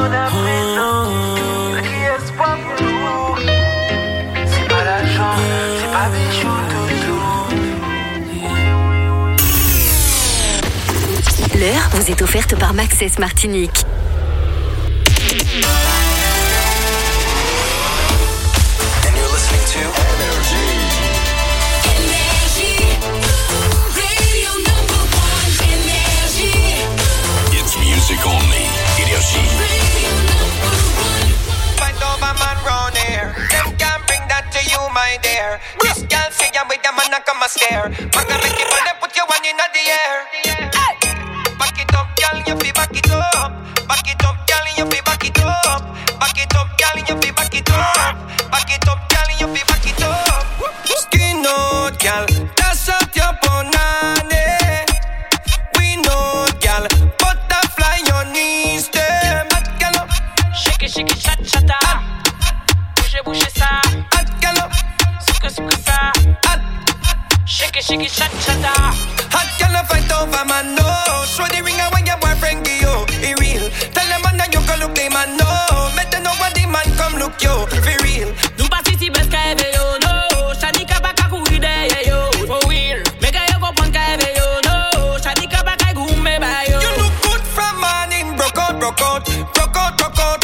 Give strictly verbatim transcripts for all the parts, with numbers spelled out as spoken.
on a présent. Ce qui est espoir pour nous. C'est pas l'argent, c'est pas bijoux, tout. L'heure vous est offerte par Maxès Martinique. Music only, Énergie. Find over man round here. Them can't bring that to you, my dear. This girl see ya with them and I come a stare. Man can make it when they put your one in the air. Back it up, girl, you feel back it up. Back it up, girl, you feel back it up. Back it up, girl, you feel back it up. Back it up, girl, you feel back it up. Skin out, girl, dash out your banana. We know, girl. Shake it, chat, chata. Bougez, bougez ça. Sucre, sucre ça. Shake it, shake it, chat, chata. Hot girl, fight over man, no. Show the ring when your boyfriend give you. It real. Tell them man that you can look the man, no. Make them know what the man come look you. For real. Nous participe best qu'à yo, no. Shanika baka kouride, yo. For real. Make a yo comprendre qu'à yo, no. Shanika baka goume ba yo. You look good from morning. Broke out, broke out. Broke out, broke out.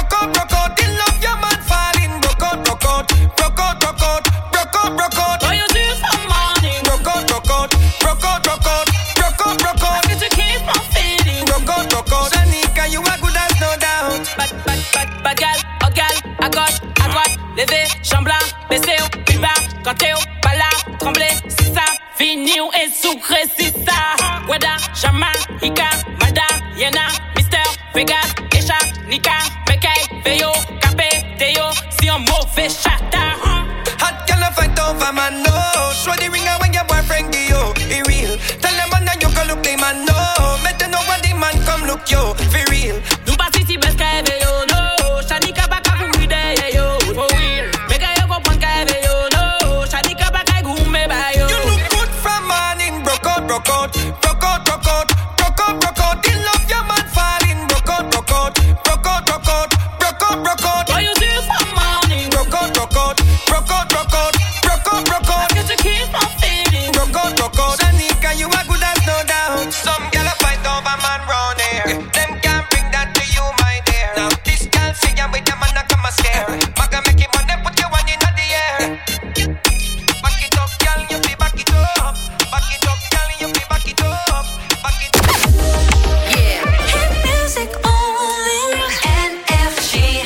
Levé, chambla, baissé, plus bas, quand t'es au pala, tremblé, c'est ça, fini ou est sucré, c'est ça. Weda, Jama, Ika, Mada, Yena, Mister, Vegas, Esha, Nika, Mekay, Veyo, Capé, Teo, si on mauvais chata. Hot girl, fight over man, no. Show the ring when your boyfriend give you. It real. Tell them man that you can look the man, no. Make them know what the man come look you. For real. Nous participe best qu'à yo, no. Shanika baka kouride, yo. For real. Make a yo comprendre qu'à yo, no. Shanika baka goume ba yo. You look good from morning. Broke out, broke out. Broke out, broke out. Broke out, broke out. In love your man falling. Broke out, broke out. Broke out, broke out. Broke out, broke out. Why you see from morning? Broke out, broke out. Broke out, broke out. Broke out, broke out. Cause you keep on feeling. Broke out, broke out. Shanika, you are good as no doubt. Some girl a fight over man round here. Them can't bring that to you, my dear. Now this girl see ya with them and I come a stare. Maga make it money, put your one in the air. Back it up, girl, you feel back it up. Back it up, girl, you feel back it up. Back it up. Yeah. Hit music only. Énergie.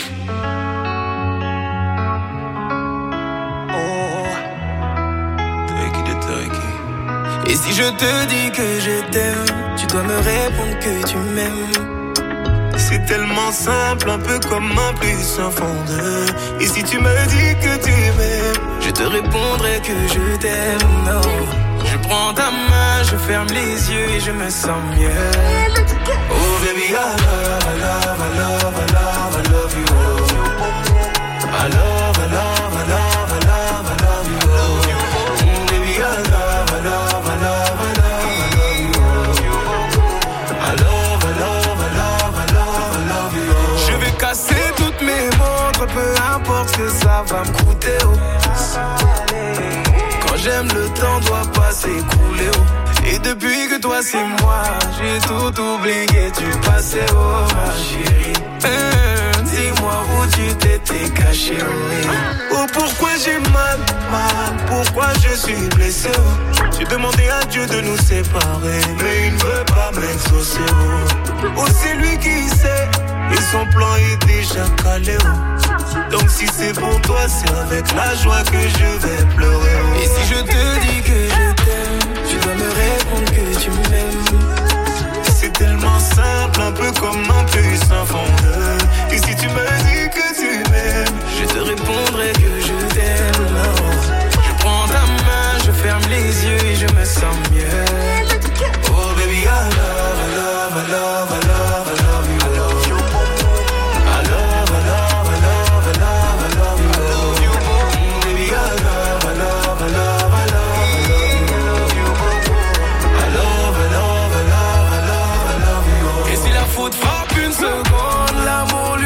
Et si je te dis que je t'aime, tu dois me répondre que tu m'aimes. C'est tellement simple, un peu comme un plus un fondeur. Et si tu me dis que tu m'aimes, je te répondrai que je t'aime. Non, je prends ta main, je ferme les yeux et je me sens mieux. Oh baby, I love, I love, I love, I love, I love you. I love, I love, I love, I love, I love you. Mm, baby, I love, I love, I love, I love, I love you. I love, I love, I love, I love, I love you. Je vais casser toutes mes montres, peu importe ce que ça va me coûter. Oh. Quand j'aime, le temps doit pas s'écouler. Oh. Et depuis que toi c'est moi, j'ai tout oublié du passé. Oh ma chérie, euh, dis-moi où tu t'étais caché. Oh, oh pourquoi j'ai mal, mal, pourquoi je suis blessé. Oh. J'ai demandé à Dieu de nous séparer, mais il ne veut pas m'exaucer. Oh, oh c'est lui qui sait, et son plan est déjà calé. Oh. Donc si c'est pour toi, c'est avec la joie que je vais pleurer. Oh. Et si je te dis que je t'aime, tu dois me répondre que tu m'aimes. C'est tellement simple, un peu comme un puissant fondeur. Et si tu me dis que tu m'aimes, je te répondrai que je t'aime. Je prends ta main, je ferme les yeux et je me sens mieux. Oh baby, I love, I love, I love, I love, I love you. I love you. I love, I love, I love, I love, I love you. I love you. Mm, baby, I love, I love, I love, I love, I love you. I love, I love, I love, I love, I love you. Et si la faute frappe une seconde, l'amour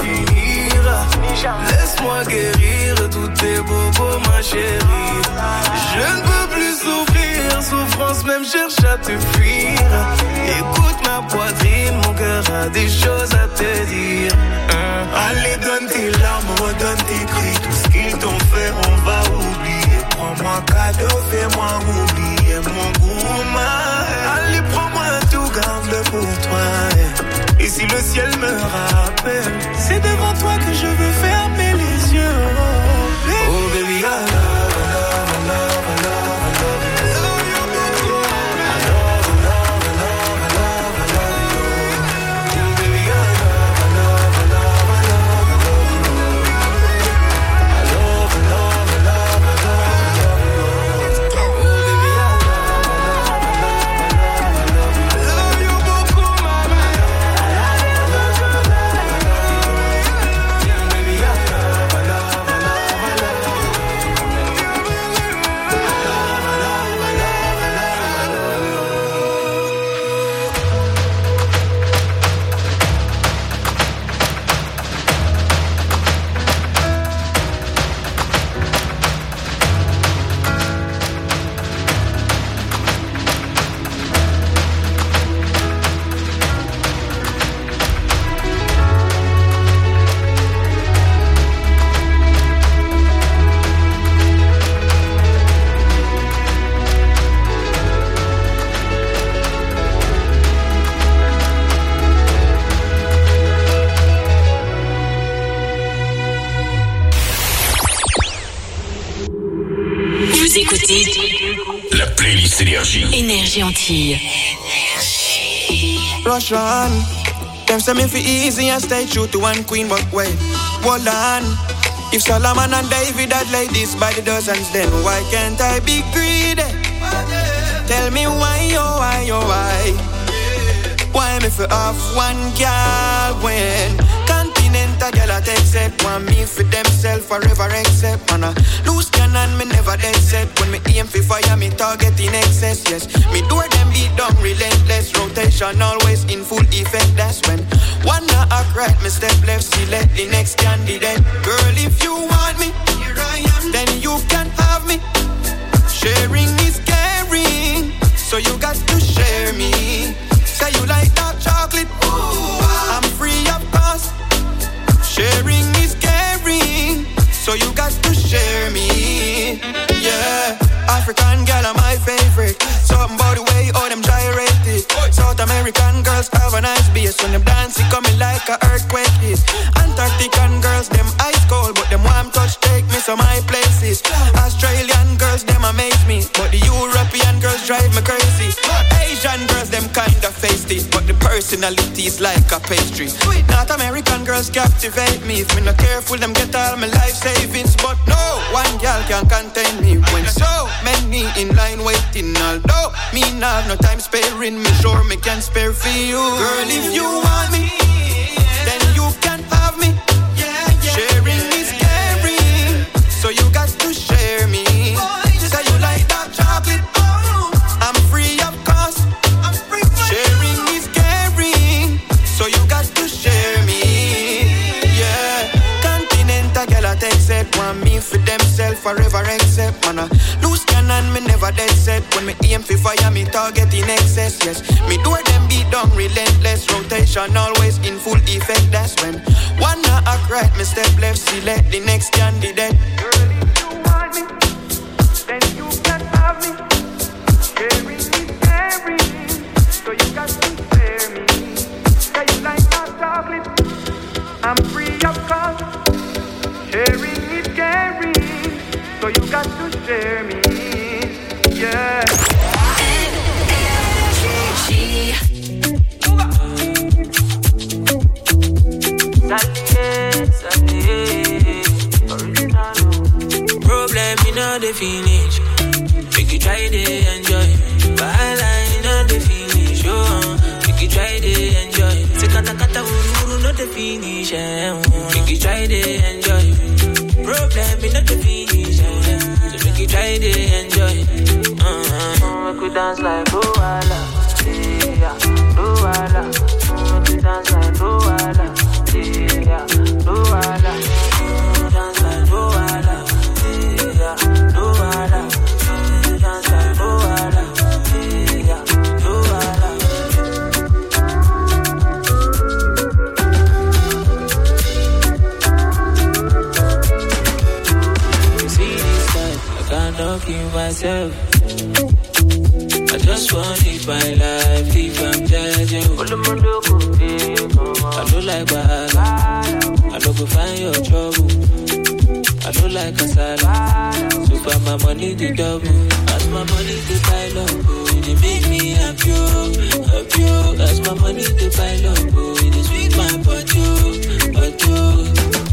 finira. Laisse-moi guérir tous tes bobos, ma chérie. Je ne peux plus souffrir, souffrance même cherche à te fuir. Écoute ma poitrine, mon cœur a des choses à te dire. hein. Allez, donne tes larmes, redonne tes cris. Tout ce qu'ils t'ont fait, on va oublier. Prends-moi cadeau, fais-moi oublier mon goût, ma. Allez, prends-moi tout, garde-le pour toi. Et si le ciel me rappelle, c'est devant toi que je veux fermer les yeux. Oh, baby, oh, baby I love, I love, I love, I love, I love you. I love you, baby. I love, I love, I love, I love, I love you. Oh, baby, I love, I love, I love, I love, I love you. I love, I love, I love, I love, I love you. Oh, baby, I love, I love, I love, I love, I love you. I love you beaucoup, mama. Vous écoutez La playlist Énergie. Énergie Antille. Rush on. Them say me fi easy and stay true to one queen, but wait, hold on. If Solomon and David had laid this by the dozens, then why can't I be greedy? Tell me why, oh why, oh why? Why me fi off one girl when Continental girl I take set want me for themself forever except man a loose cannon me never dead set when me aim fi fire me target in excess. Yes, me do them beat down relentless rotation always in full effect. That's when one not act right me step left select the next candidate. Girl if you want me here I am then you can have me. Sharing is caring so you got to share me. Say you like dark chocolate, ooh, I'm free of cost. Sharing is caring, so you got to share me. Yeah, African girl are my favorite. Something about the way all them gyrated. South American girls have a nice bass. When them dance, it coming like a earthquake hit. Antarctican girls, them ice cold, but them warm touch take me to my places. Australian girls, them amaze me, but the European girls drive me crazy. Asian girls, them kinda feisty, but the personality is like a pastry. North American girls captivate me. If me not careful, them get all my life savings. But no, one girl can contain me. When so many in line waiting, although me not have no time sparing, me sure me can spare for you. Girl, if you want me, then you can have me. Sharing is caring, so you got to share me. Say you like dark chocolate, I'm free of cost. Sharing is caring, so you got to share me. Yeah, Continental girl I take set want me for themself forever except man a loose cannon me never dead set when me aim fi fire me target in excess. Yes, me do them beat down relentless rotation always in full effect. That's when one not act right me step left select the next candidate. Girl if you want me then you can have me. Sharing is caring so you got to spare me. Say you like hot chocolate, I'm free of cost. Sharing is caring, so you got to share me. Yeah. Problem in all the finish. Make you try to enjoy. While I know the finish. Oh, make you try to enjoy. Say kata kata uru uru not the finish. Make you try to enjoy. Problem in all the finish. So make you try to enjoy. Uh-huh. Make we dance like Luala. Yeah, Luala. Make we dance like Luala. Yeah. myself. I just want to live my life, live I'm judging. I don't like bad, I don't go find your trouble. I don't like kasala, so far my money the double. As my money to pile up, it make me happy, happy. As my money to pile up, it sweet my body, body.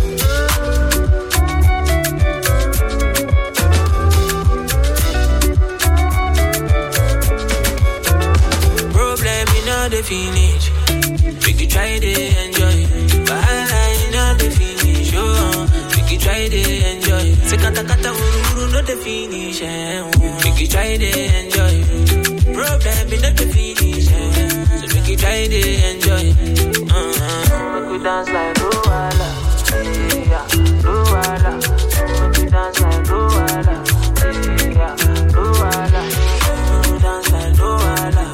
The finish, we could try to enjoy. But I know the finish, oh, we could try to enjoy. Se kata kata uru uru no the finish, eh. We could try to enjoy. Problem is not the finish, eh. So we could try to enjoy. Uh-huh. We could dance like Luala, yeah, Luala. We could dance like Luala, yeah, Luala. We could dance like Luala.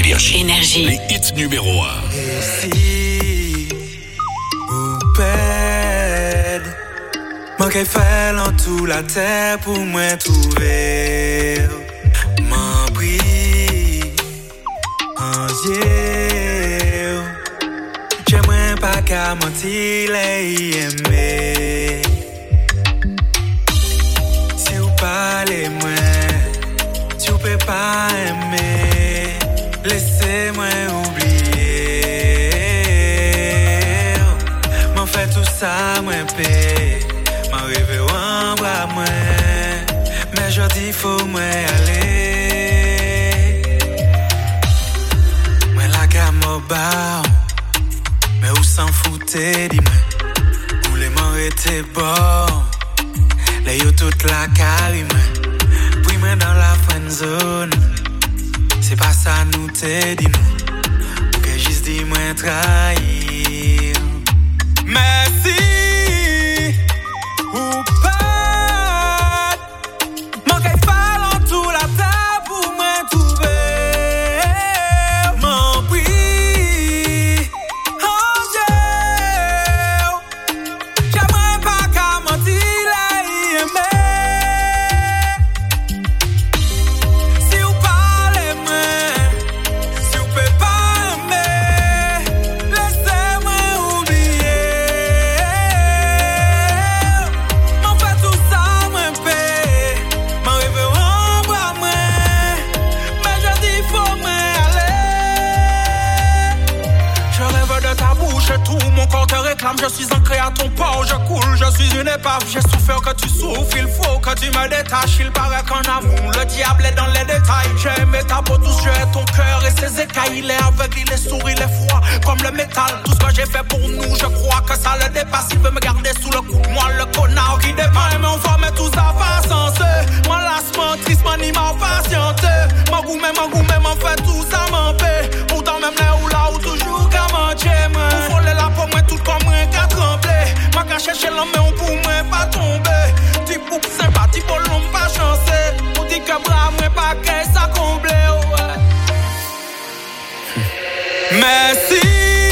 Énergie. Énergie. Les hits numéro un. Et si ou pède, moi qu'elle fait dans toute la terre pour moi trouver. M'en prie, en Dieu, j'aimerais pas qu'à mentir les aimer. Si vous parlez moi, si vous pouvez pas aimer, laissez-moi oublier. M'en fait tout ça, moi paix. M'en rêve en bras, moi. Mais je dis, faut moi aller. Moi la gamme au bar. Mais où s'en foutait, dis-moi. Où les morts étaient bords. Les yo toute la carime. Puis moi dans la friend zone. C'est pas ça nous t'es dit nous. Que juste dis moi trahir. Merci ou pas. Manquez pas dans tout la table pour moi trouver. M'en prie. Oh Dieu. J'aimerais pas qu'à mentir les aimer. Si vous parlez moi, si vous pouvez pas aimer, laissez-moi oublier. M'en fait tout ça, moi paix. M'en rêve en bras, moi. Mais je dis, faut moi aller. Je rêve de ta bouche et tout mon corps te réclame. Je suis ancré à ton port, je coule, je suis une épave. J'ai souffert que tu souffres, il faut que tu me détaches. Il paraît qu'en amour, le diable est dans les détails. J'ai aimé ta peau douce, j'ai ton cœur et ses écailles. Il est aveugle, il est sourd, il est froid, comme le métal. Tout ce que j'ai fait pour nous, je crois que ça le dépasse. Il veut me garder sous le coup, moi le connard qui dépasse. Mais on va mettre tout ça va sensé. Mon lassement, triste, mon image patienté. Mon goût, mais mon goût, mais m'en fait tout ça m'empêche. Pourtant même là où là où toujours qu'à manger, moi. Pour voler la peau, moi tout comme un qu'à trembler. Ma qu'à chercher l'homme, mais on pour moi pas tomber. Petit poupe sympathique, pour l'homme pas chancé. On dit que bras, moi pas qu'est ça comblé, ouais. Merci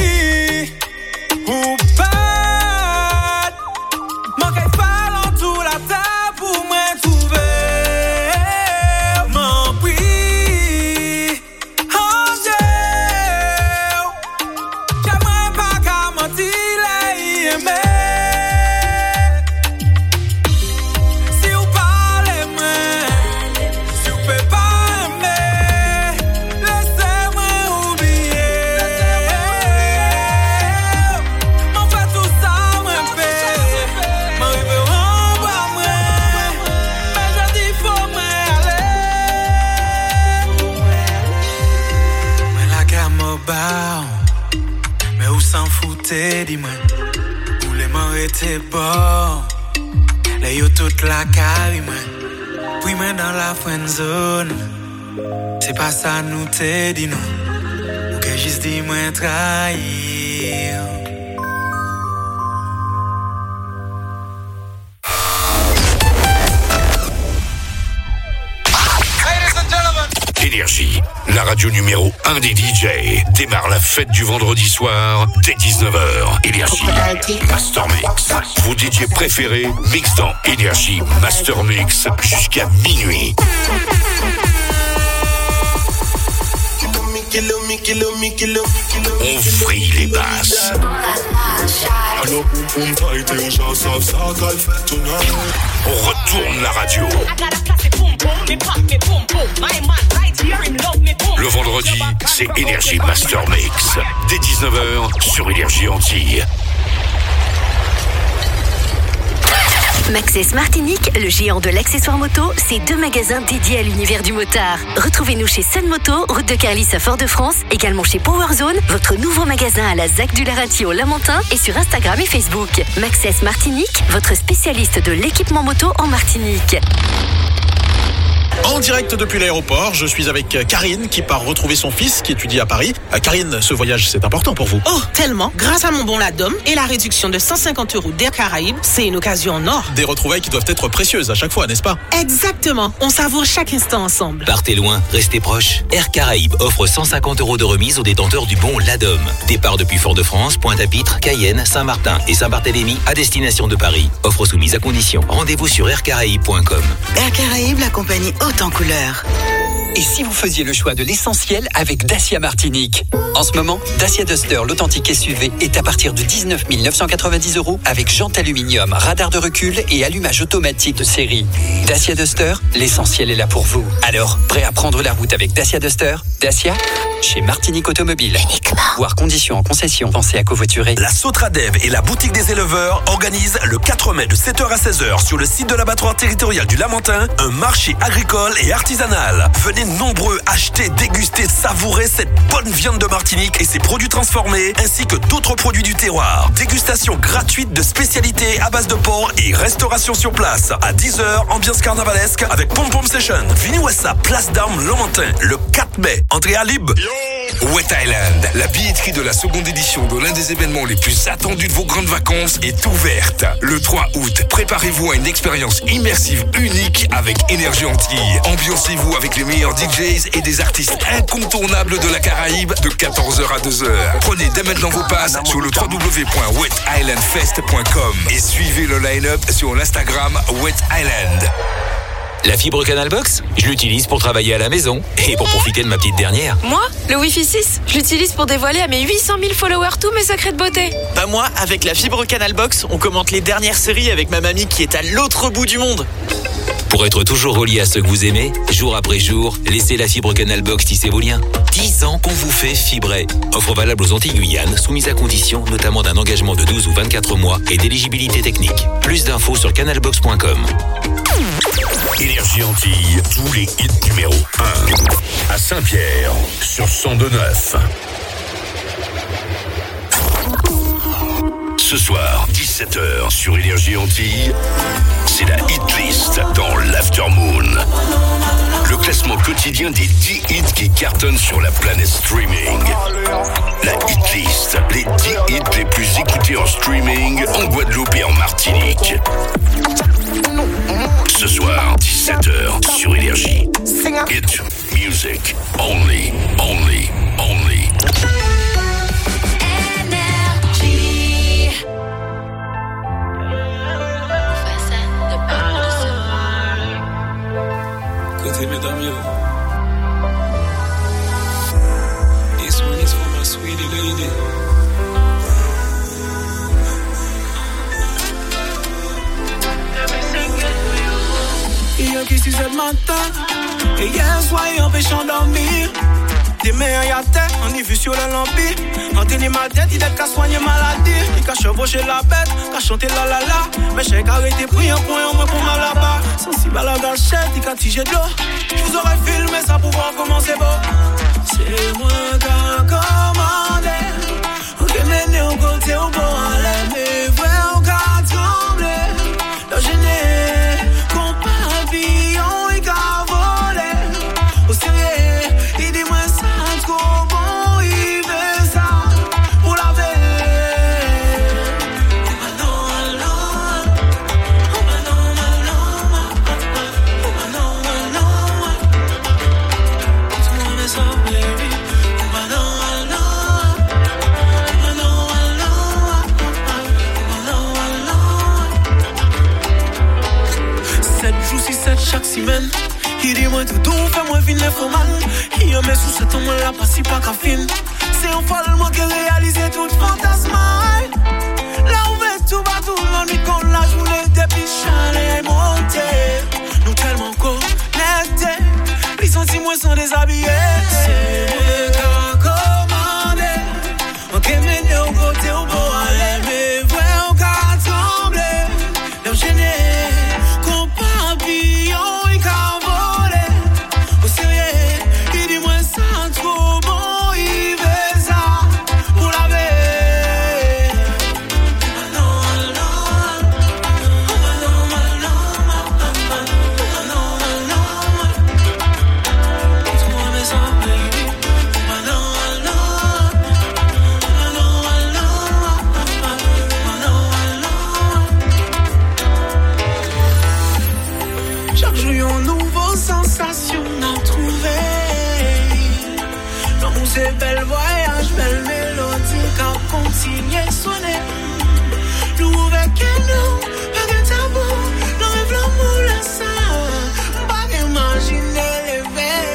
ou pas. Manquez pas dans toute la table pour moi trouver. M'en prie. Oh Dieu. J'aimerais pas qu'à mentir les aimer. Si vous parlez moi, si vous pouvez pas aimer, laissez-moi oublier. M'en fait tout ça, moi paix. M'en rêve en bras, moi. Mais je dis, faut moi aller. Mais la gamme au bar. Mais où s'en foutait, dis-moi. Où les morts étaient bords. Les yo toute la carime. Puis moi dans la friend zone. C'est pas ça nous t'es dit nous. Ou que juste dis moi trahir. Énergie, la radio numéro un des D J, démarre la fête du vendredi soir dès dix-neuf heures. Énergie Master Mix. Vos D J préférés mixent dans Énergie Master Mix jusqu'à minuit. On vrille les basses. On retourne la radio. Le vendredi, c'est Énergie Master Mix. Dès dix-neuf heures sur Énergie Antilles. Maxxis Martinique, le géant de l'accessoire moto, c'est deux magasins dédiés à l'univers du motard. Retrouvez-nous chez Sun Moto, route de Carlis à Fort-de-France, également chez Powerzone, votre nouveau magasin à la ZAC du Larentie au Lamentin et sur Instagram et Facebook. Maxxis Martinique, votre spécialiste de l'équipement moto en Martinique. En direct depuis l'aéroport, je suis avec Karine qui part retrouver son fils qui étudie à Paris. Euh, Karine, ce voyage, c'est important pour vous. Oh, tellement. Grâce à mon bon Ladom et la réduction de cent cinquante euros d'Air Caraïbes, c'est une occasion en or. Des retrouvailles qui doivent être précieuses à chaque fois, n'est-ce pas? Exactement. On savoure chaque instant ensemble. Partez loin, restez proches. Air Caraïbes offre cent cinquante euros de remise aux détenteurs du bon Ladom. Départ depuis Fort-de-France, Pointe-à-Pitre, Cayenne, Saint-Martin et Saint-Barthélemy à destination de Paris. Offre soumise à condition. Rendez-vous sur air caraïbes point com. Air Caraïbes, la compagnie haute en couleurs. Et si vous faisiez le choix de l'essentiel avec Dacia Martinique? En ce moment, Dacia Duster, l'authentique S U V, est à partir de dix-neuf mille neuf cent quatre-vingt-dix euros avec jante aluminium, radar de recul et allumage automatique de série. Dacia Duster, l'essentiel est là pour vous. Alors, prêt à prendre la route avec Dacia Duster? Dacia, chez Martinique Automobile. Voir conditions en concession, pensez à covoiturer. La Sotradev et la boutique des éleveurs organisent le quatre mai de sept heures à seize heures sur le site de l'abattoir territorial du Lamentin un marché agricole et artisanal. Venez nombreux acheter, déguster, savourer cette bonne viande de Martinique et ses produits transformés ainsi que d'autres produits du terroir. Dégustation gratuite de spécialités à base de porc et restauration sur place. À dix heures, ambiance carnavalesque avec Pom Pom Session. Venez à sa place d'armes Lamentin le quatre mai. Entrée à libre. Wet Island, la billetterie de la seconde édition de l'un des événements les plus attendus de vos grandes vacances est ouverte. Le trois août, préparez-vous à une expérience immersive unique avec Énergie Antilles. Ambiancez-vous avec les meilleurs D Js et des artistes incontournables de la Caraïbe de quatorze heures à deux heures. Prenez dès maintenant vos passes sur le w w w point wet island fest point com et suivez le line-up sur l'Instagram Wet Island. La fibre Canal Box, je l'utilise pour travailler à la maison et pour profiter de ma petite dernière. Moi, le Wi-Fi six, je l'utilise pour dévoiler à mes huit cent mille followers tous mes secrets de beauté. Bah moi, avec la fibre Canal Box, on commente les dernières séries avec ma mamie qui est à l'autre bout du monde. Pour être toujours relié à ceux que vous aimez, jour après jour, laissez la fibre Canal Box tisser vos liens. dix ans qu'on vous fait fibrer. Offre valable aux Antilles-Guyane, soumise à condition, notamment d'un engagement de douze ou vingt-quatre mois et d'éligibilité technique. Plus d'infos sur canalbox point com. Énergie Antilles, tous les hits numéro un. À Saint-Pierre, sur cent deux neuf. Ce soir, dix-sept heures, sur Énergie Antilles, c'est la hit list dans l'Aftermoon. Le classement quotidien des dix hits qui cartonnent sur la planète streaming. La hit list, les dix hits les plus écoutés en streaming en Guadeloupe et en Martinique. Ce soir, dix-sept heures, sur Énergie. Hit music only, only, only. Côté mesdames, yo. This one is for my sweetie lady. Hier qui six heures du matin, et hier soir il empêche dormir. Des meilleurs y'a tête, on y vu sur le lampi. En tenir ma tête, il est qu'à soigner maladie. Il qu'à chevaucher la bête, qu'à chanter la la la. Mais j'ai arrêté pris un point, on me prend mal là-bas. Sensible à la gâchette, il qu'à tiger de l'eau. Je vous aurais filmé ça pour voir comment c'est beau. C'est moi qui a commandé. On peut mener au côté au bon aller. Mais vrai, on qu'à trembler. Le gêné, qu'on pavillon, il qu'à voler. Au sérieux, il dit moi ça. Chaque semaine, il dit moi tout doux, fais-moi vine les faux man. Il y a mes sous cette homme là, pas si pas qu'à fin. C'est un follement qui réalise tout fantasme. Là où va tout va tout, l'ennui qu'on la journée depuis chalet est monté. Nous tellement connectés, les sentiments sont déshabillés. C'est moi qui a commandé, on peut mener au côté au beau aller. Mais vrai, on peut trembler, l'homme gêné. bel voyage, belle mélodie, quand continuer sonner. Nous avec nous, pas de tabou, nous rêve l'amour, la ça, pas imaginer les verres.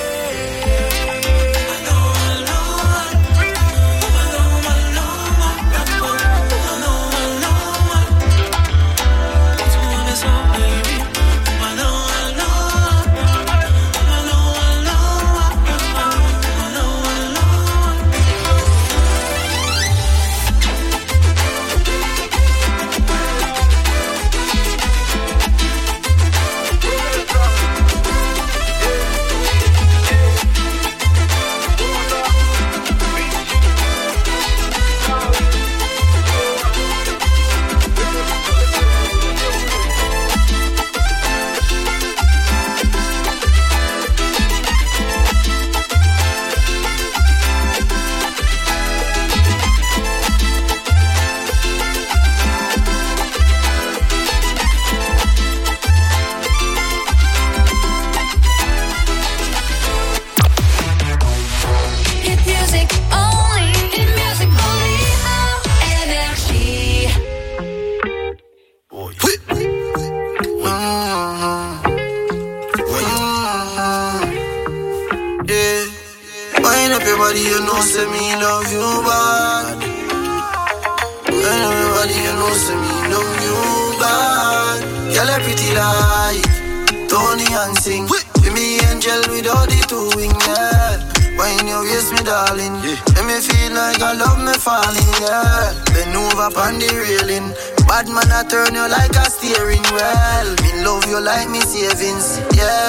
Bad man, I turn you like a steering wheel. Me love you like me savings. Yeah,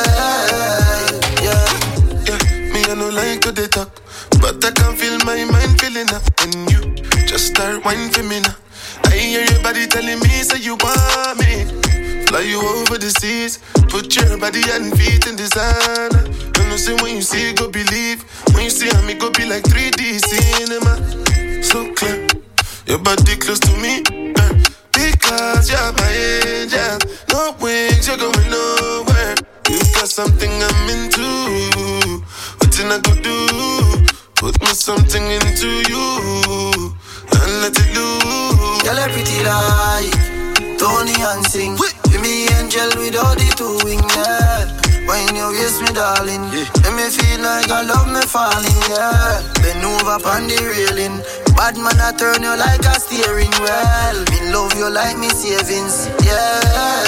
yeah, yeah. Me I no like to they talk, but I can feel my mind feeling up. And you just start whining for me now. I hear your body telling me say you want me. Fly you over the seas, put your body and feet in designer. And you say when you see go believe, when you see me go be like three D cinema. So clear, your body close to me. Uh. Because you're my angel, no wings, you're going nowhere. You got something I'm into. What can I go do? Put me something into you and let it loose. Girl, a pretty like Tony and sing. Be me angel with all the two wings, yeah. When you kiss me, darling, yeah. Let me feel like I love me falling, yeah. Bend over on the railing. Bad man, I turn you like a steering wheel. Me love you like me savings. Yeah,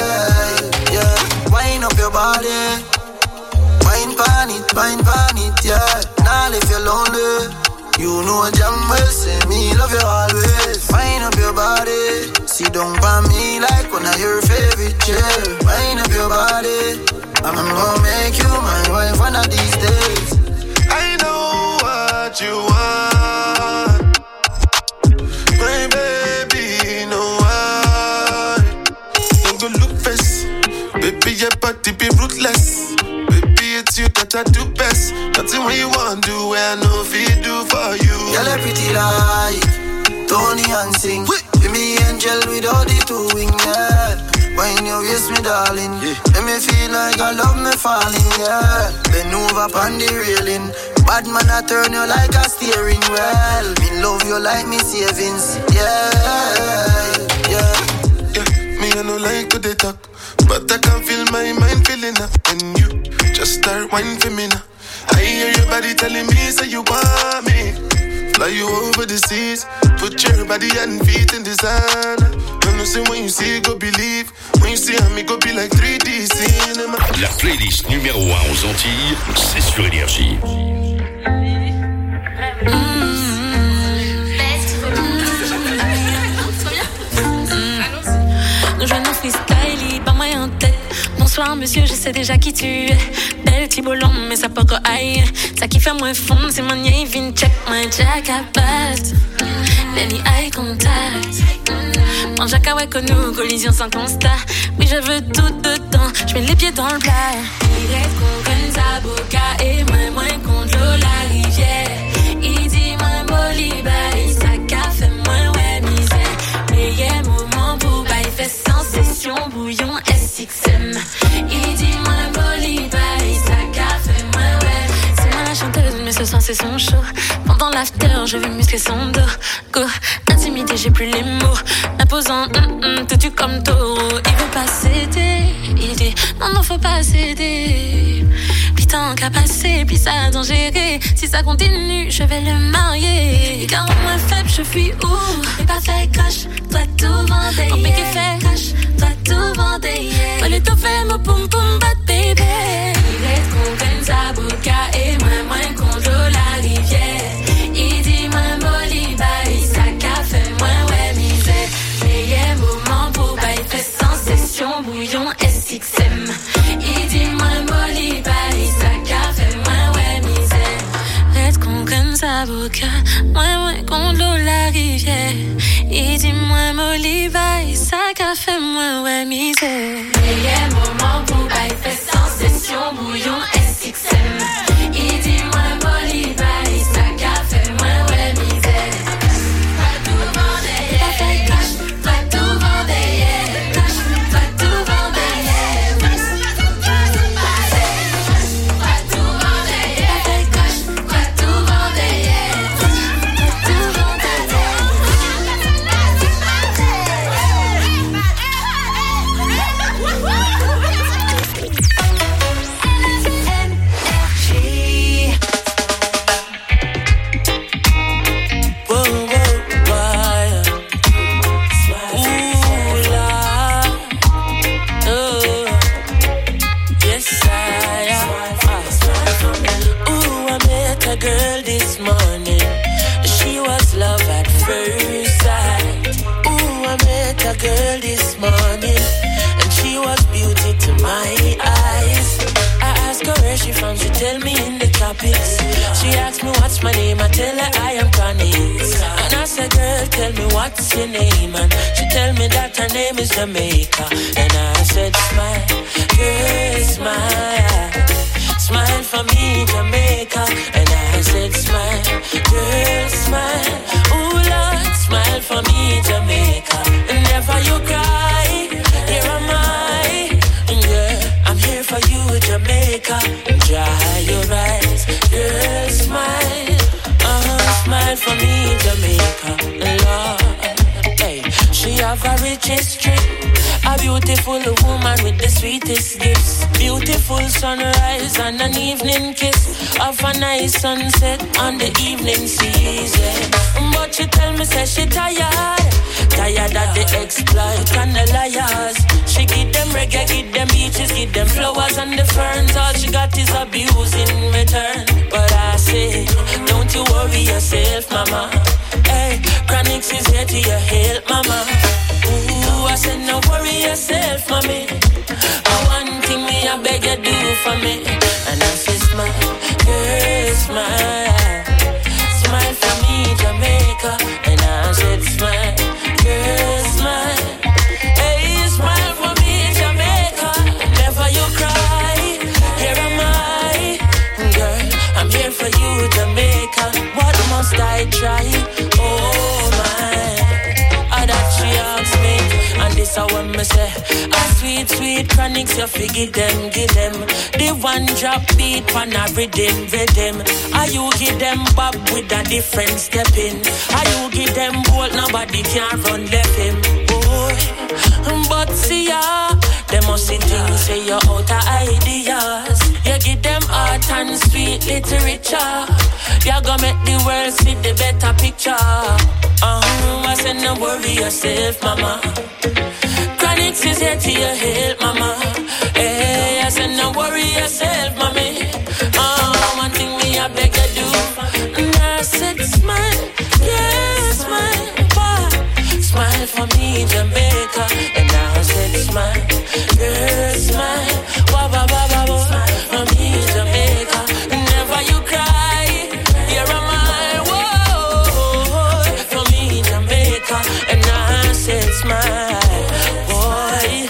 yeah. Wind up your body. Wine pan it, wine pan it, yeah. Now if you're lonely, you know damn well, say me love you always. Wind up your body. Sit down by me like one of your favorite chairs. Wind up your body. I'm gonna make you my wife one of these days. I know what you want. My baby, no why. Don't go look face. Baby, your body be ruthless. Baby, it's you that I do best. Nothing when you want to do, where I know if you do for you. You're a pretty like Tony and sing. Be me angel with all the two wings, yeah. When you kiss me, darling, yeah. Let me feel like I love me falling, yeah. Bend over on the railing. Bad man, I turn you like a steering wheel. Me love you like me savings. Yeah, yeah, yeah. Me I no like to they talk, but I can feel my mind feeling up. And you just start whining for me now. I hear your body telling me say you want me. Fly you over the seas, put your body and feet in designer. And you say when you see go believe, when you see me go be like three D cinema. La playlist numéro un aux Antilles, c'est sur Énergie. Nous jouons nos freestyle, pas moi en tête. Bonsoir monsieur, je sais déjà qui tu es. Belle petit bolon, mais ça peut encore aille. Ça qui fait moins fond, c'est mon yé, vin check, moi jack à base. Lenny eye contact. Mon jack à ouais nous, collision sans constat. Oui, je veux tout dedans, je mets les pieds dans le plat. Il reste qu'on connaît sa boca et moins, moins contre l'eau, la rivière. Il dit moins bolibaï, ça café moins, ouais, misère. Meilleur moment pour bail, fait sensation, bouillon S X M. Il dit moins bolibaï, ça café moins, ouais. C'est moi la chanteuse. mais ce soir c'est son show. Pendant l'after, je vais muscler son dos. Go, intimidé, j'ai plus les mots. Imposant, hum, hum, têtu comme taureau. Il veut pas céder, il dit non, non, faut pas céder. Puis tant qu'à passer, puis ça a gérer. Si ça continue, je vais le marier. Il garde moins faible, je fuis où? Mais pas fait cash, toi tout vendé. Quand piqué fait cash, toi tout vendé. Fallait tout faire, mon poum poum bat baby. Il est content, sa bouca et moins moins contre la rivière. Il dit moins moliba, il sac à fait moins ouais misère. Meilleur moment pour bail fait sans session bouillon S X M. Il dit moins moliba, il sac à fait moins ouais misère. Reste content, sa bouca, moins moins contre la rivière. Il dit moins moliba, il sac à fait moins ouais misère. Meilleur moment pour bail fait sans session bouillon S X M. Il dit moins moliba, il sac à fait moins ouais misère. Toi tout vendé, pas fait cash, toi tout vendé, yeah. Cash, toi tout vendé, yeah. Toi tout vendé, pas fait cash, toi tout vendé, yeah. Toi tout vendé, girl this morning, she was love at first sight. Ooh, I met a girl this morning, and she was beauty to my eyes. I asked her where she from, she tell me in the tropics. She asked me what's my name, I tell her I am Chronix. And I said, girl, tell me what's your name, and she tell me that her name is Jamaica. And I said, smile, girl, smile. Smile for me, Jamaica. And I said, smile, girl, smile. Ooh, Lord, smile for me, Jamaica. And never you cry, here am I. Girl, I'm here for you, Jamaica. Dry your eyes, girl, smile. Uh-huh, smile for me, Jamaica. Lord, hey, she have a rich history. A beautiful woman with the sweetest gifts. Beautiful sunrise and an evening kiss of a nice sunset on the evening season. But she tell me, say she tired. Tired of the exploit and the liars. She give them reggae, give them beaches, give them flowers and the ferns. All she got is abuse in return. But I say, don't you worry yourself, mama. Hey, Chronix is here to your help, mama. Ooh, I said, no worry yourself, mommy. One thing me, I beg you do for me. And I said, smile, girl, smile. Smile for me, Jamaica. And I said, smile, girl, smile. Hey, smile for me, Jamaica. Never you cry, here am I. Girl, I'm here for you, Jamaica. What must I try? Oh, my. That she asks me, and this I want me say, a sweet, sweet Chronix, you figure them, give them the one drop beat pan a rhythm, rhythm. Are you give them bop with a different step in? Are you give them bolt, nobody can run left him, boy. But see ya, they must see things, say you're out of ideas. You give them art and sweet literature. You gonna make the world see the better picture. Uh-huh, I said no worry yourself, mama. Chronix is here to your help, mama. Hey, I said no worry yourself, mommy. Uh, one thing me I beg you do. And I said smile, yeah, smile, boy. Smile for me, Jamaica. And I said smile, girl, smile. Wah, wah, wah, wah, wah. For me, Jamaica. Never you cry, here am I, whoa. For me, Jamaica. And I said smile, boy.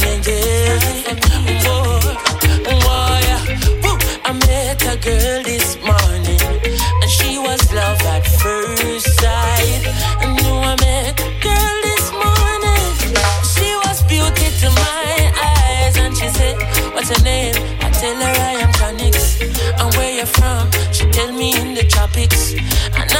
I met a girl this morning, and she was love at first sight. And you I met a girl this morning, she was beauty to my eyes. And she said, what's her name? I tell her I am Chronix. And where you from? She tell me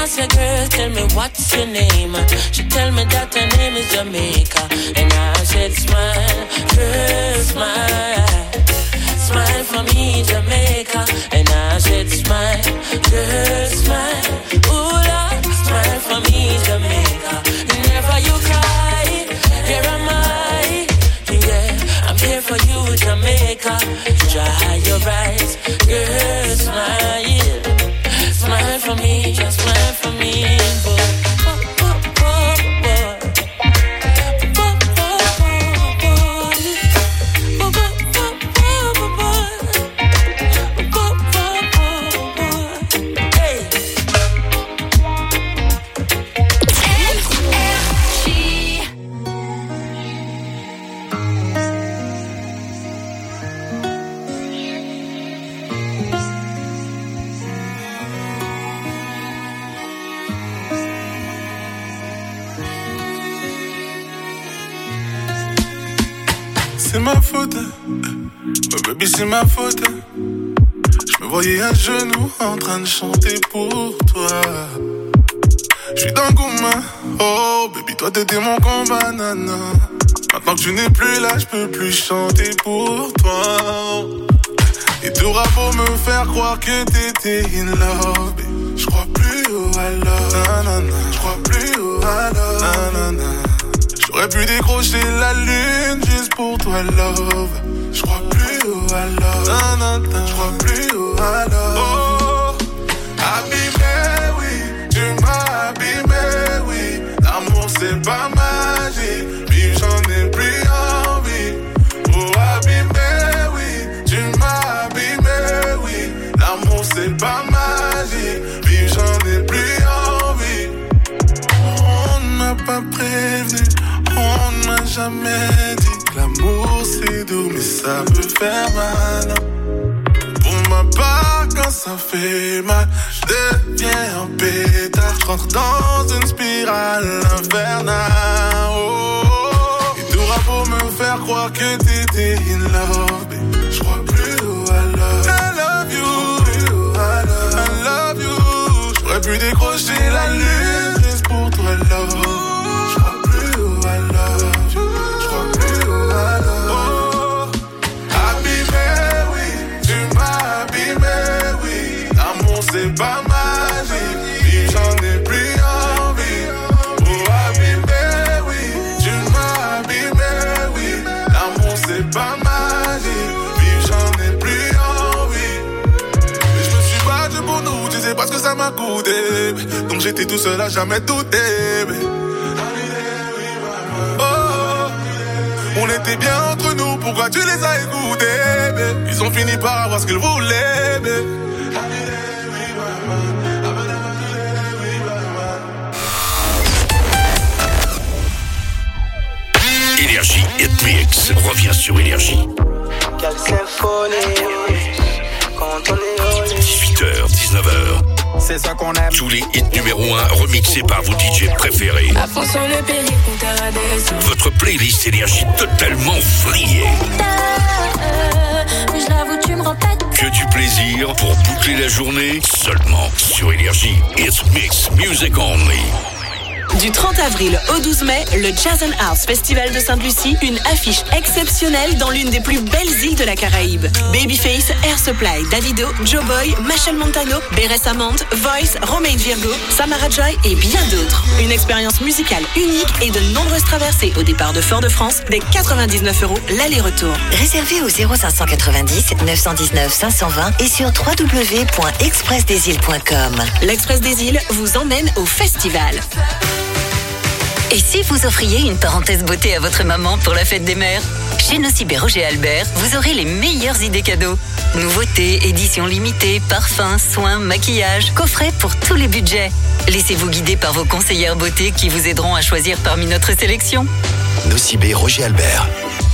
said, girl, tell me what's your name. She tell me that her name is Jamaica. And I said, smile, girl, smile. Smile for me, Jamaica. And I said, smile, girl, smile. Ooh, Lord, smile for me, Jamaica. Never you cry, here am I. Yeah, I'm here for you, Jamaica. Dry your eyes, girl, smile. Smile for me, just smile for me. C'est ma faute, oh baby c'est ma faute. Je me voyais à genoux en train de chanter pour toi. Je suis dans le gourmand, oh baby toi t'étais mon combat nana. Maintenant que tu n'es plus là, je peux plus chanter pour toi. Et t'auras beau me faire croire que t'étais in love, je crois plus au alors, nanana. Je crois plus au alors, nanana. J'aurais pu décrocher la lune juste pour toi, love. J'crois plus au alors, nanana. J'crois plus au alors. Oh, abîmé, oui, tu m'as abîmé, oui. L'amour c'est pas magique, puis j'en ai plus envie. Oh, abîmé, oui, tu m'as abîmé, oui. L'amour c'est pas magique, puis j'en ai plus envie. On m'a pas prévenu. On m'a jamais dit que l'amour c'est doux, mais ça peut faire mal. Pour ma part, quand ça fait mal, je deviens un pétard. Je rentre dans une spirale infernale. Oh, oh. Et t'auras beau me faire croire que t'étais in love, je crois plus au alors. I love you, I love you. J'aurais pu décrocher la lune juste pour toi, love. C'est pas magique, puis j'en ai plus envie. Oh abîmé, oui, tu m'as abîmé, oui. L'amour c'est pas magique, puis j'en ai plus envie. Mais je me suis battu pour nous, tu sais pas ce que ça m'a coûté. Donc j'étais tout seul à jamais douter. Oh, on était bien entre nous, pourquoi tu les as écoutés? Ils ont fini par avoir ce qu'ils voulaient. Énergie Hit Mix revient sur Énergie. dix-huit heures, dix-neuf heures. C'est ça qu'on aime. Tous les hits numéro un remixés par vos D J préférés. Votre playlist Énergie totalement vrillée. Que du plaisir pour boucler la journée seulement sur Énergie. It's Mix Music Only. Du trente avril au douze mai, le Jazz and House Festival de Sainte-Lucie, une affiche exceptionnelle dans l'une des plus belles îles de la Caraïbe. Babyface, Air Supply, Davido, Joe Boy, Machel Montano, Beres Hammond, Voice, Romain Virgo, Samara Joy et bien d'autres. Une expérience musicale unique et de nombreuses traversées au départ de Fort-de-France dès quatre-vingt-dix-neuf euros l'aller-retour. Réservez au zéro cinq cent quatre-vingt-dix neuf cent dix-neuf cinq cent vingt et sur w w w point express des îles point com. L'Express des îles vous emmène au festival. Et si vous offriez une parenthèse beauté à votre maman pour la fête des mères? Chez Nocibé Roger Albert, vous aurez les meilleures idées cadeaux. Nouveautés, éditions limitées, parfums, soins, maquillage, coffrets pour tous les budgets. Laissez-vous guider par vos conseillères beauté qui vous aideront à choisir parmi notre sélection. Nocibé Roger Albert.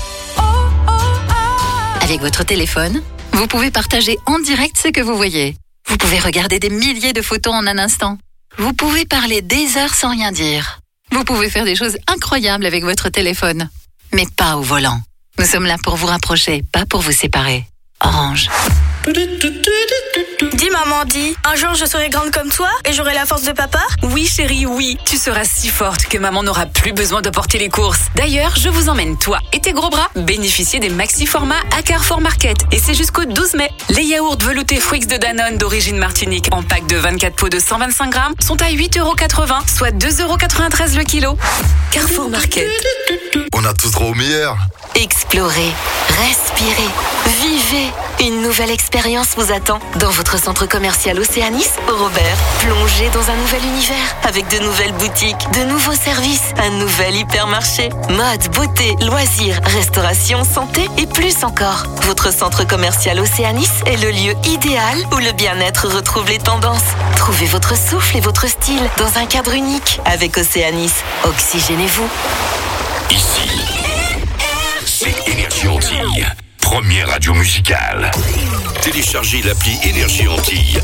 Avec votre téléphone, vous pouvez partager en direct ce que vous voyez. Vous pouvez regarder des milliers de photos en un instant. Vous pouvez parler des heures sans rien dire. Vous pouvez faire des choses incroyables avec votre téléphone. Mais pas au volant. Nous sommes là pour vous rapprocher, pas pour vous séparer. Orange. Dis maman, dis, un jour je serai grande comme toi et j'aurai la force de papa? Oui chérie, oui, tu seras si forte que maman n'aura plus besoin de porter les courses. D'ailleurs, je vous emmène toi et tes gros bras bénéficier des maxi formats à Carrefour Market. Et c'est jusqu'au douze mai. Les yaourts veloutés Fruits de Danone d'origine Martinique en pack de vingt-quatre pots de cent vingt-cinq grammes sont à huit euros quatre-vingts, soit deux euros quatre-vingt-treize le kilo. Carrefour Market. On a tous droit au meilleur. Explorez, respirez, vivez. Une nouvelle expérience vous attend dans votre centre commercial Océanis, Robert. Plongez dans un nouvel univers avec de nouvelles boutiques, de nouveaux services, un nouvel hypermarché. Mode, beauté, loisirs, restauration, santé et plus encore. Votre centre commercial Océanis est le lieu idéal où le bien-être retrouve les tendances. Trouvez votre souffle et votre style dans un cadre unique. Avec Océanis, oxygénez-vous. Ici, c'est Énergie Antilles, première radio musicale. Téléchargez l'appli Énergie Antilles.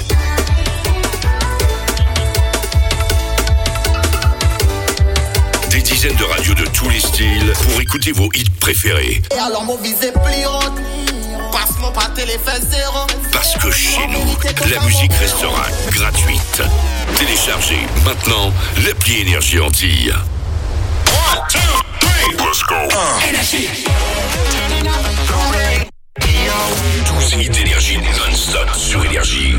Des dizaines de radios de tous les styles pour écouter vos hits préférés. Et alors mon visé pli haute, passe-moi par téléphone zéro. Parce que chez nous, la musique restera gratuite. Téléchargez maintenant l'appli Énergie Antilles. One, two, three, let's go. Énergie. douze hits d'énergie non-stop sur Énergie.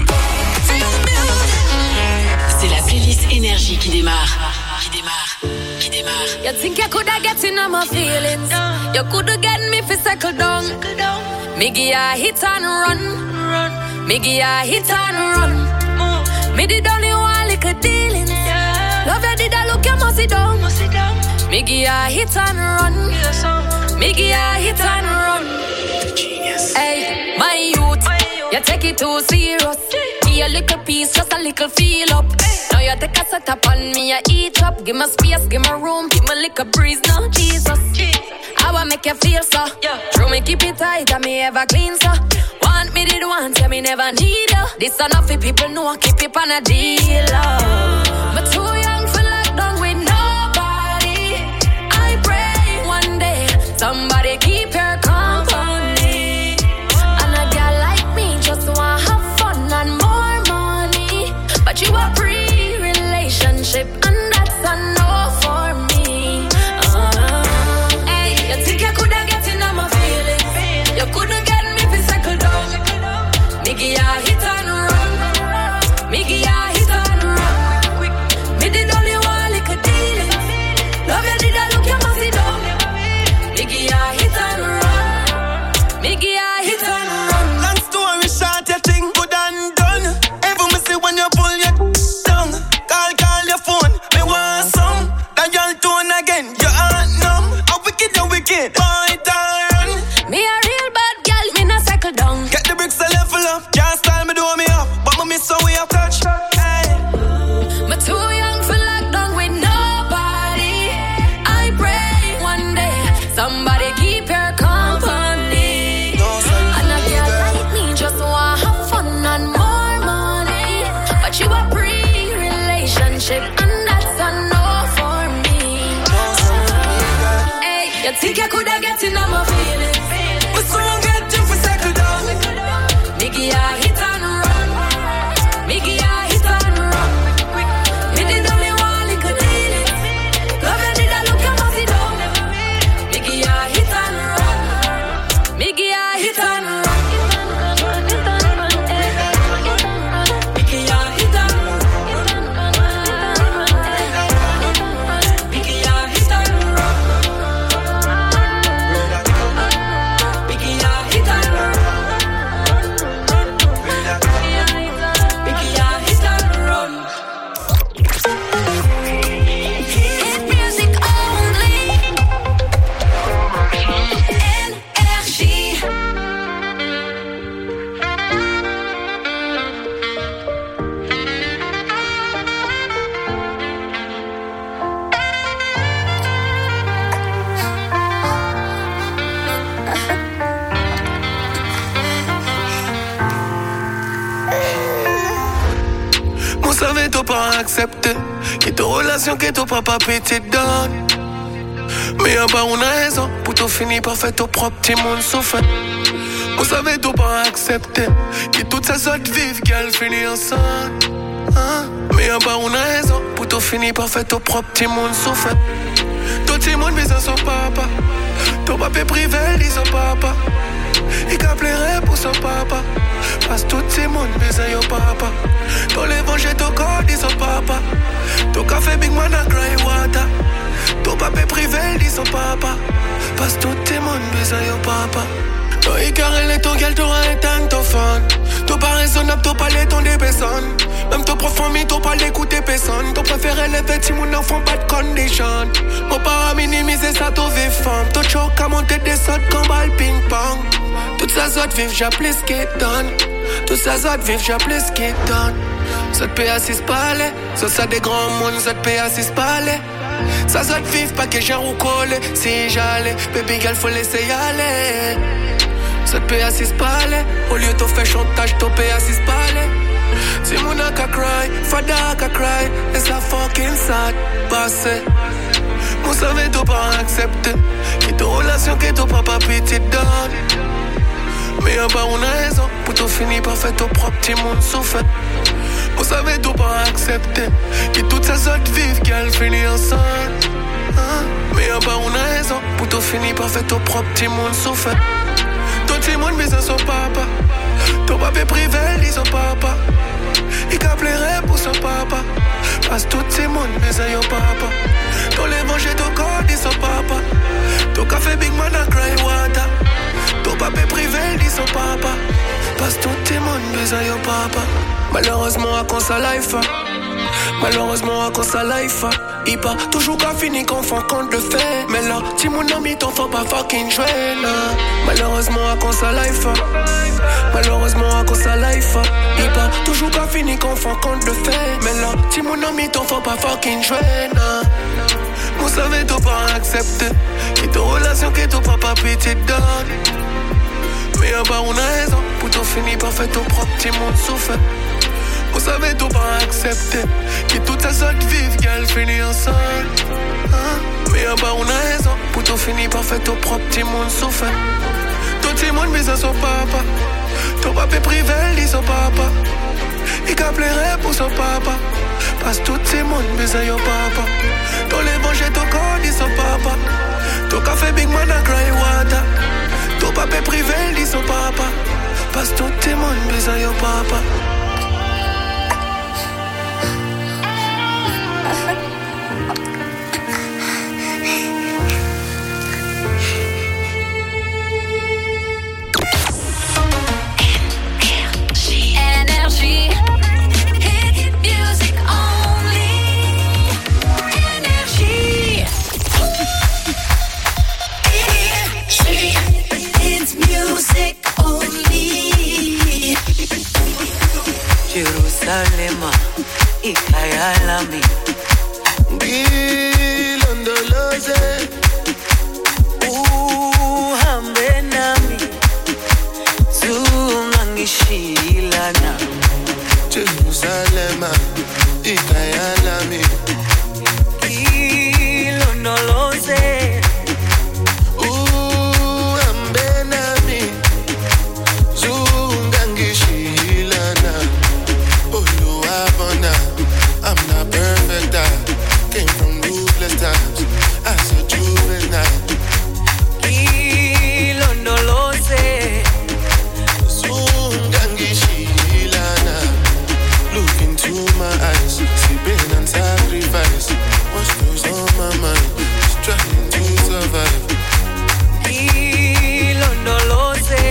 C'est la playlist Énergie qui démarre. Qui démarre. Qui démarre. You think you coulda get in on my feelings? You coulda get me fi settle down. Me give ya hit and run. Me give ya hit and run. Me did only one little dealings. Love you did I look you must sit down. Me give ya hit and run. Me give ya hit and run. Hey, my youth, you take it too serious. Give a little piece, just a little feel up. Now you take a set up on me, you eat up. Give me space, give me room, give me a little breeze now, Jesus. I wanna make you feel so. True me keep it tight and me ever clean so. Want me did want you, me never need you. This enough for people know I keep it on a deal. Oh. Me too young for lockdown with nobody. I pray one day somebody keep your company. And a girl like me just wanna have fun and more money. But you a pre-relationship and that's a no for me. Uh, hey, you think you coulda get in on my feelings? You coulda get me fi cycle down. Me give ya hit and run. Me give ya hit and run. Me did only one little dealings. Love you did I look you must sit down. Me give ya hit and run. Me give ya hit and run. Long story short, you think good and done. Every me see when you pull your tongue. Call, call your phone, me want some. That y'all tone again, you aren't numb. How wicked, you wicked, point and run. Me a real bad girl, me not cycle down. Get the bricks a level up, can't style me do me up. But me miss how we have touch. Hey. Me too young for lockdown with nobody. I pray one day somebody keep your company. And a girl like me just wanna have fun and more money. But you a pre-relationship and that's a no for me. Hey, you think you coulda get in on my feelings? But soon get you for cycle down. Me give ya hit and run. Me give ya hit and run. Me did only one little dealings. Love you did I look you must sit down. Me give ya hit and run. Me give ya hit and run. Me give ya hit and run. Me give ya hit and run. Me give ya hit and run. Me give ya hit and run. Hit music only. Énergie. Moi savais t'as pas accepté. Que ta relation que ton papa petit donne. Mais en bas on a raison. Pour tout finir par faire ton propre petit monde souffre. Vous savez tout pas accepter. Qui toute sa sorte vive, qu'elle finit enceinte. Hein? Mais y'a pas une raison pour tout finir par faire ton propre petit monde souffre. Tout petit monde besoin son papa. Ton papa privé dit son papa. Il qu'a pleurer pour son papa. Parce que tout petit monde besoin son papa. Ton l'évangile ton corps dit son papa. Ton café big man a cry water. Ton papa privé dit son papa. Parce que tout petit monde besoin son papa. Ton icarel et ton gueule t'aura éteint ton fan. Ton pas raisonnable, ton pas les ton des personnes. Même ton profond, mais ton pas l'écouter personne. Ton préféré les petits mon enfant pas de condition. Mon pas minimiser ça ton vive femme. Ton choc à monter des sautes comme balle ping pong. Toute sa zone vive j'appelle ce qui donne. Toute sa zone vive j'appelle ce qui donne. Ça te paye à six palais. Ça ça des grands mondes, ça te paye à six palais. Ça zone vive pas que j'ai ou collé. Si j'allais, baby girl faut laisser y aller. Ça te paye à six palais. Au lieu de faire chantage, t'en paye à six palais. Si mon a qu'à cry, fada qu'à cry. Et ça fucking sad, passé. Moi savais t'as pas accepté. Qui ta relation, qui ton papa petite donne. Mais y'a pas une raison pour tout finir par faire ton propre petit monde souffert. Moi savais t'as pas accepté. Qui toute sa sorte vive, qu'elle finit enceinte. Hein? Mais y'a pas une raison pour tout finir par faire ton propre petit monde souffert. Ton petit monde besoin son papa. Ton papa privé dit son papa. Il qu'a pleurer pour son papa. Parce que tout petit monde besoin son papa. Ton l'évangile ton corps dit son papa. Ton café big man a cry water. Ton papa privé dit son papa. Parce que tout petit monde besoin son papa. Malheureusement à cause sa life. Malheureusement à cause sa life. Il pas toujours qu'à finir qu'on fait compte de fait. Mais là, si mon ami t'en faut pas fucking jouer là. Malheureusement à cause sa life. Malheureusement à cause sa life. Il pas toujours qu'à finir qu'on fait compte de fait. Mais là, si mon ami t'en faut pas fucking jouer là. Vous savez t'as pas accepté. Qui ta relation, qui ton papa petite donne. Mais y'a pas une raison pour tout finir par faire ton propre petit monde souffert. Vous savez t'as pas accepté. Qui toute sa sorte vive, qu'elle finit enceinte. Hein? Mais y'a pas une raison pour tout finir par faire ton propre petit monde souffert. Ton petit monde besoin son papa. Ton papa privé dit son papa. Il qu'a pleurer pour son papa. Parce que tout petit monde besoin son papa. Ton l'évangile ton corps dit son papa. Ton café big man a cry water. Ton papa privé dit son papa. Parce que tout petit monde besoin son papa. Jerusalema, ikayalami ngilondoloze uhambe nami zungangishilana. Jerusalema, ikayalami ngilondoloze uhambe nami zungangishilana. I'm not perfect, I came from ruthless times. As a juvenile, ilondoloze zungangishilana. Look into my eyes, see pain and sacrifice. What's goes on my mind? Just trying to survive. Ilondoloze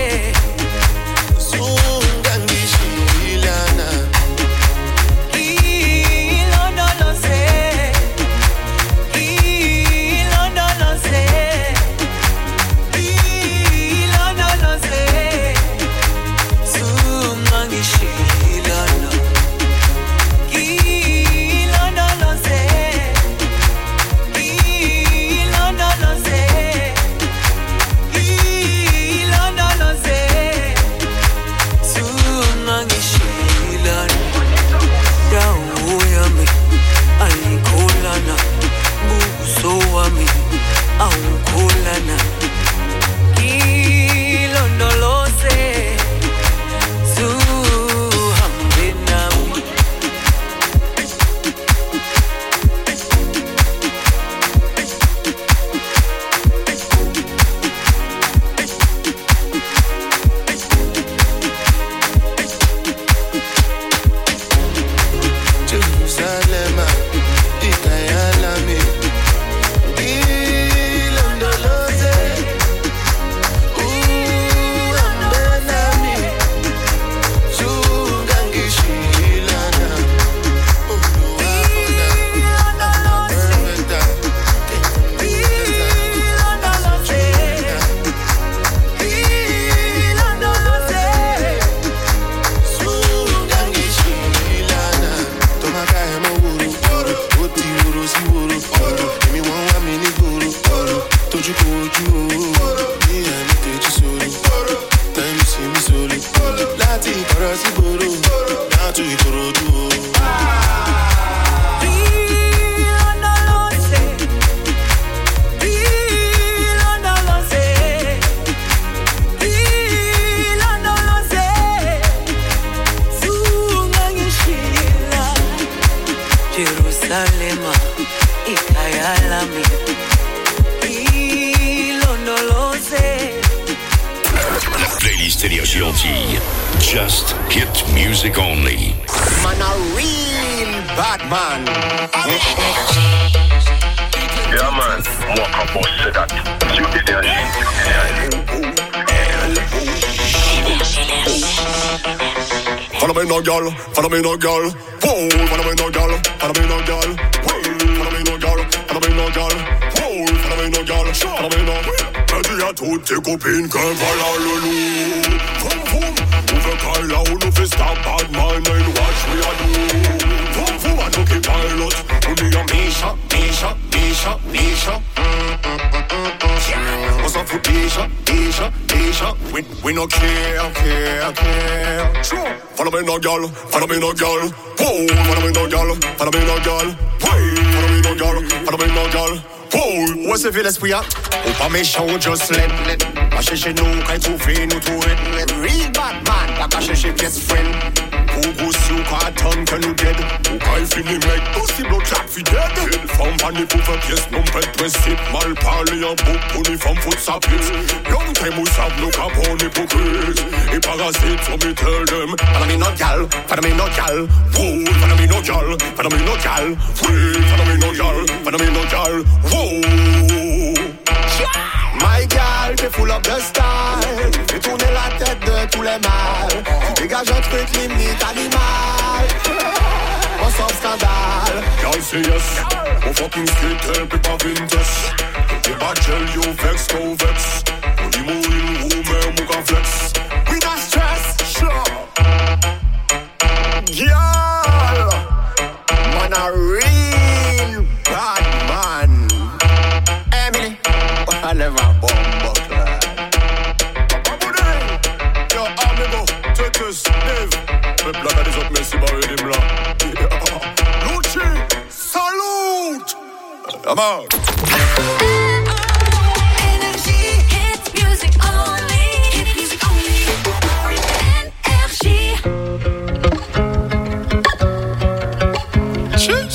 zungangishilana. Shilana, Ilondoloze. Ikalema, Ikayalami, Ilondoloze. La playlist Énergie Antilles. Just hit music only. Man a real bad man. Yeah man, moi quand on sait that, sur Énergie. Follow me no girl, follow me no girl. Whoa, follow me no girl, follow me no girl. Whoa, follow me no girl, follow me no girl. Whoa, follow me no girl, follow me no. Dis à toutes tes copines que voilà le loup. Vroom vroom, ouvre quand là où nous fait star bad man and watch we are do. Vroom vroom, I don't keep pilot. On dit en Misha, Misha, Misha, Misha. On s'en fout déjà, déjà, déjà. We, we no care, care, care. Follow me no girl, follow me no girl. Whoa, follow me no girl, follow me no girl. Hey, follow me no girl, follow me no girl. Wow, où est-ce que l'esprit a? Ou pas méchant ou just let, let. Pas chercher nous, quand il trouve nous trouver. Real bad man, pas qu'à chercher pièce friend. Pour goussi ou quand attendre que nous dead. Ou quand il finit mec, possible au clap fi dead. Une femme panée pour faire pièce, non pète principe. Mal parler en bouc, pour une femme faut sa pisse. Long time ou savent nous capons hypocrite. Et parasites, so me tell them. Follow me no gal, follow me no gal. Wow, follow me no gal, follow me no gal. Follow me no gal, follow me no gal. My girl, t'es full of the style. Fais tourner la tête de tous les mâles. Tu dégages un truc limite animal. On sort scandale. Girl say yes. Au fucking street, elle peut pas vintage. T'es pas gel, you vex, go vex. On dit mou in room, mou can flex. We not stress, sure. Girl, man a real bad man. I never bomb buckler. Yo, amigo, Titus, Dave. Me blague à des autres, merci, bah, oui, des blancs. Lucci, salute! Come on. Energy, hit music only. Hit music only. Energy. Cheers.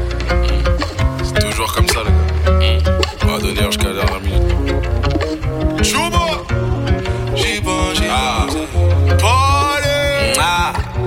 C'est toujours comme ça, les gars. On va donner jusqu'à la dernière minute. Chouba! J'y pense, j'y pense. Party! Ah!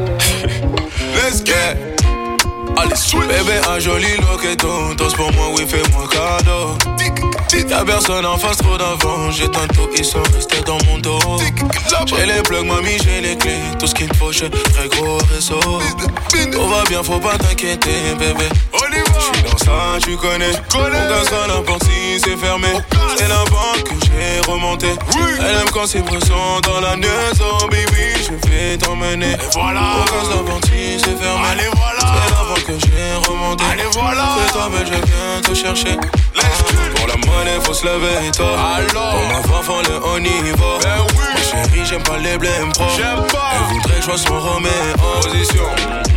Let's get! Allez, switch! Bébé, un joli loqueton. Tous pour moi, oui, fais-moi cadeau. Y'a personne en face, trop d'avant. J'ai tantôt, ils sont restés dans mon dos. J'ai les plugs, mamie, j'ai les clés. Tout ce qu'il me faut, j'ai très gros réseau. Tout va bien, faut pas t'inquiéter, bébé. J'suis dans ça, tu connais. On casse à n'importe si c'est fermé. C'est la banque que j'ai remonté. Elle aime quand c'est présent dans la maison, baby. Je vais t'emmener. Voilà. On casse la porte si c'est fermé. Allez, voilà. C'est la banque que j'ai remonté. Allez, voilà. C'est toi, mais je viens te chercher. Pour la monnaie, faut se lever tôt. Pour ma femme, le haut niveau. Ben oui. Ma chérie, j'aime pas les blèmes pro. J'aime pas. Elle voudrait que je sois son Roméo. Position.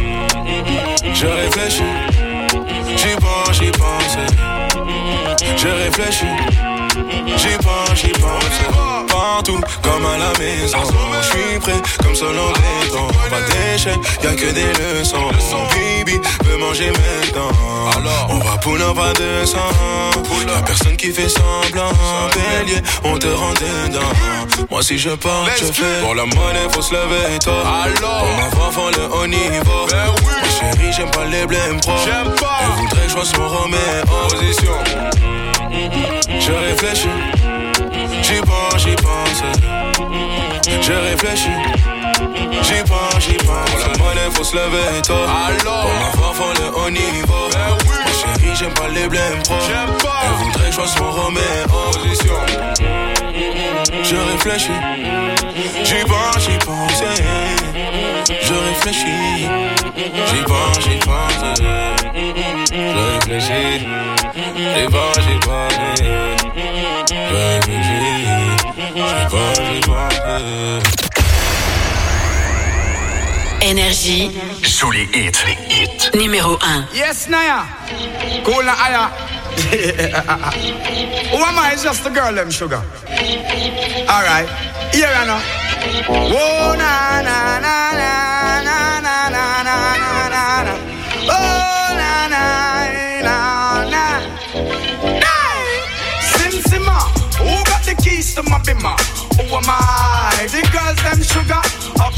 Je réfléchis. J'y pense, j'y pense. Je réfléchis. J'y pense, j'y pense. Partout, comme à la maison. J'suis prêt, comme seul en béton. Pas d'échec, y'a que des leçons. Bibi veut manger maintenant. On va pour un pas de sang. Y'a personne qui fait semblant. Bélier, on te rend dedans. Moi si je pars, je fais. Pour la monnaie, faut se lever tôt. Pour ma femme, le haut niveau. Ma chérie, j'aime pas les blèmes pro. Elle voudrait que je sois son Roméo. Position. Je réfléchis. J'y pense, j'y pense. Je réfléchis. J'y pense, j'y pense. Pour la monnaie, faut se lever tôt. Pour ma femme, le haut niveau. Ma chérie, j'aime pas les blèmes pro. Elle voudrait que je sois son Roméo. Position. Je réfléchis. J'y pense, j'y pense. Je réfléchis. J'y pense, j'y pense. Je réfléchis. J'y pense, j'y pense. Je réfléchis. J'y pense, j'y pense. Énergie. Sous les hits. Numéro un. Yes, Naya. Cool na aya. Who am I? It's just the girl, them sugar. All right. Here I know. Whoa, na na na na na na na na na na. Oh, na na.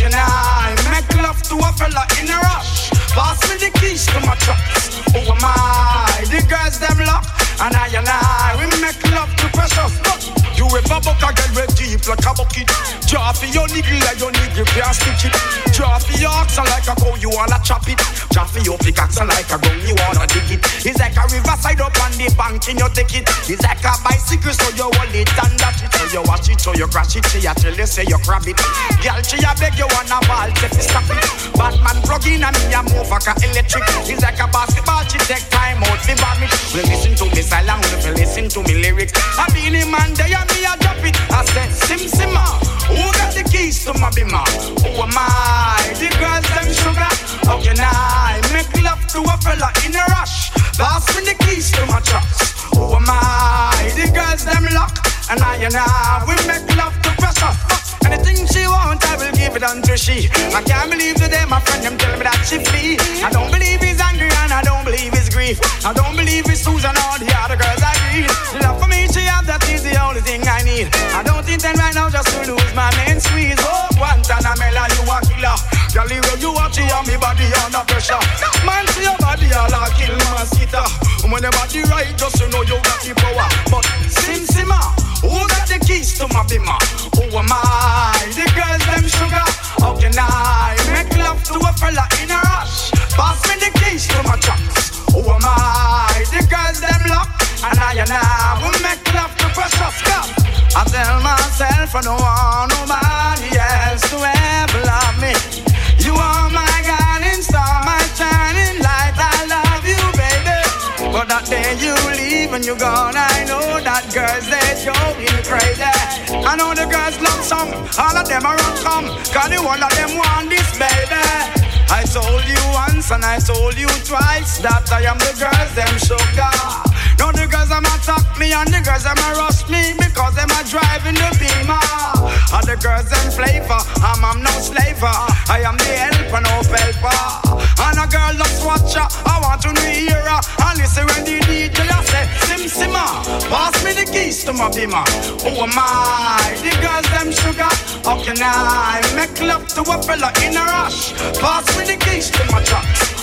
can I make love to a fella in a rush? Pass me the keys to my trucks. Who am I? The girls them lock. And I and I, we make love to precious. You ever buck a girl with deep like a bucket? Draw for your niggle like your niggle can't stitch it. Draw for your oxen like a cow, you wanna chop it. Draw for your pickaxe like a gun, you wanna dig it. It's like a riverside up on the bank and you take it. It's like a bicycle so you hold it and dash it. So you watch it, so you crash it, see ya till they say you grab it. Girl, she a beg you wanna ball, take it, stop it. Batman plug in and me a move like a electric. It's like a basketball, she take time out to bomb it. We listen to me silent, we listen to me lyrics. I been in man, they and me a drop it. I said, Sim Simma, who got the keys to my bimmer? Who am I? The girls them sugar. How can I make love to a fella in a rush? Pass me the keys to my trucks. Who am I? The girls them lock. And I and I, we make love to pressure. Anything she want, I will give it unto she. I can't believe today my friend them tell me that she flee. I don't believe he's angry and I don't believe he's grief. I don't believe it's Susan or the other girls I read. Love for me, she have, that is the only thing I need. I don't intend right now just to lose my main squeeze. Oh, Guantanamela, you a killer. Girl, you watch it on me body under pressure. Man, see your body all a kill mosquito. When your body right, just to know you got the power. But Sim Simma, who got the keys to my bimmer? Who am I? The girls them sugar. How can I make love to a fella in a rush? Pass me the keys to my trucks. Who am I? The girls them lock. And I and I will make love to precious cup. I tell myself I don't want nobody else to ever love me. You are my guiding star, my shining light. I love you, baby. But that day you leave and you're gone, I know that girls they going crazy. I know the girls love song, all of them are on come, cause the one of them want this, baby. I told you once and I told you twice that I am the girls them sugar. Now the girls them attack me and the girls them rush me because them are driving the beamer. And the girls them flavor, I'm, I'm no slaver. I am the helper, no helper. And a girl loves watcher, I want to hear her. And listen when the D J I say, Sim Simma, pass me the keys to my bimmer. Who am I? The girls them sugar. How can I make love to a fella in a rush? Pass me the keys to my trucks.